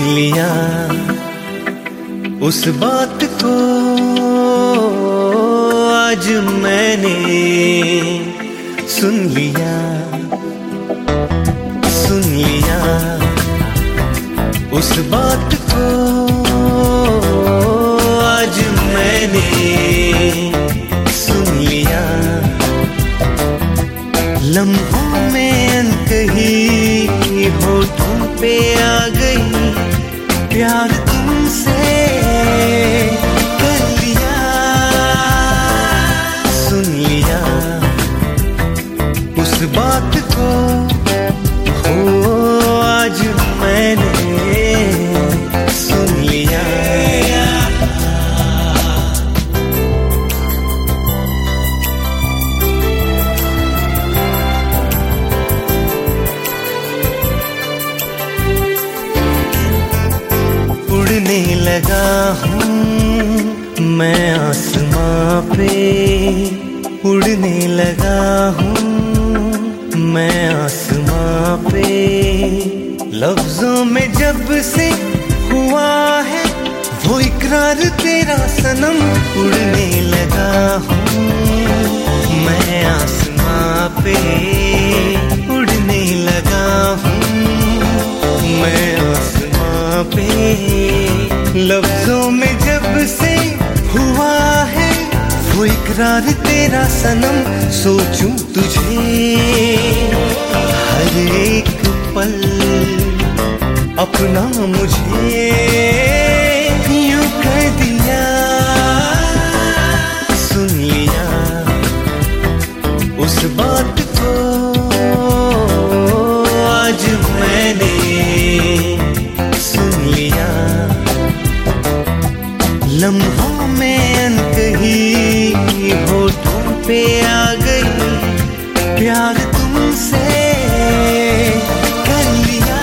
लिया उस बात को आज मैंने सुन लिया उस बात को आज मैंने सुन लिया। लम्हों में अनकही होठों पे आ गई प्यार तुमसे कर लिया। सुन लिया उस बात को हो आज मैंने सुन लिया। उड़ने लगा हूँ मैं आसमां पे, उड़ने लगा हूँ मैं आसमां पे। लफ्जों में जब से हुआ है वो इकरार तेरा सनम, उड़ने लगा हूँ मैं आसमां पे, उड़ने लगा हूँ मैं आसमां पे। लफ्जों में जब से हुआ है वो इकरार तेरा सनम, सोचूं तुझे हर एक पल अपना मुझे यूं कर दिया। सुन लिया उस बात को आज मैंने सुन लिया। लम्हों में अनकही होठों पे आ गई प्यार तुमसे कर लिया।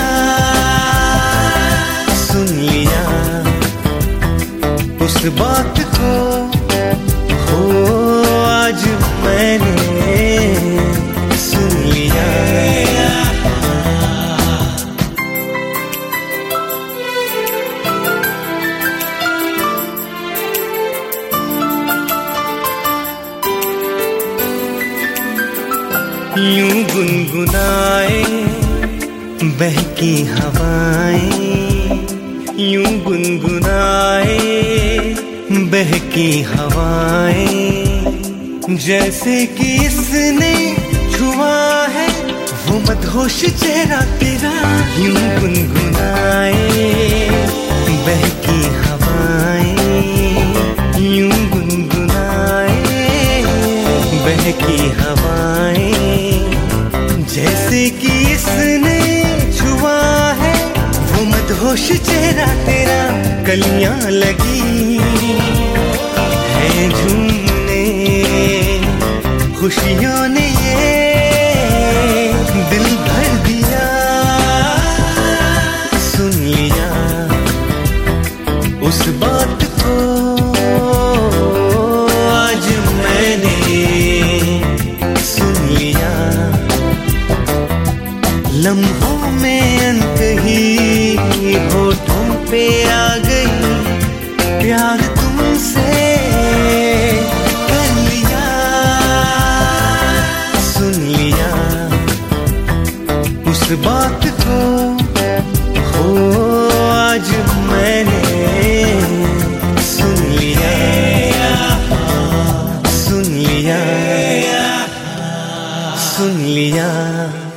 सुन लिया उस बात को हो आज मैंने सुन लिया। यूं गुनगुनाए बहकी हवाएं, यूं गुनगुनाए बहकी हवाएं। जैसे कि इसने छुआ है वो मदहोश चेहरा तेरा। यूं गुनगुनाए बहकी हवाएं, यूं गुनगुनाए बहकी हवाएं। जैसे कि इसने छुआ है वो मदहोश चेहरा तेरा। कलियां लगी है झूमने खुशियों ने ये दिल भर दिया। सुन लिया उस बात को आज मैंने सुन लिया। लम्हों में अनकही होठों पे आ गई प्यार तुमसे कर लिया। सुन लिया उस बात को हो आज मैंने सुन लिया। सुन लिया सुन लिया।